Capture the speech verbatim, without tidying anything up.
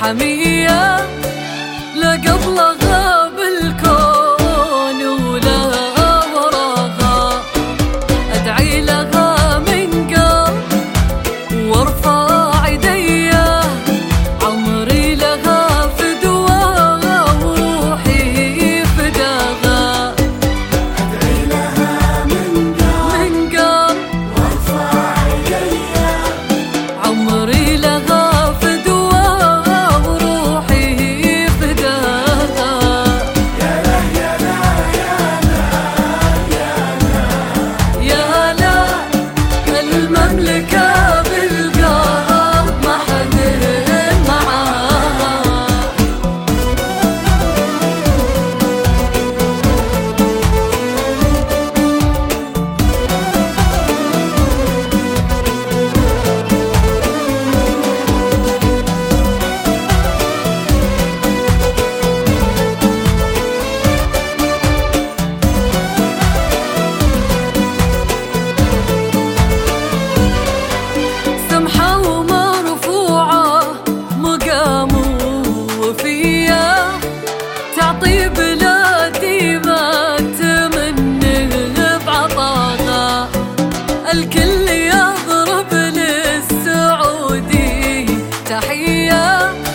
حمية لا قبلها بالكون ولا وراها، أدعي لها من قلب وارفع ايديا، عمري لها فدوى وروحي فداها. أدعي لها من قلب من قلب وارفع ايديا، عمري لها فدوى وروحي فداها. يا لا يا لا يا لا يا لا يا لا المملكة بالقلب ما حد معاها. سمحة ومرفوعة مقام وفية، تعطي بلادي ما تمنه بعطاها، الكل يضرب للسعودي تحية.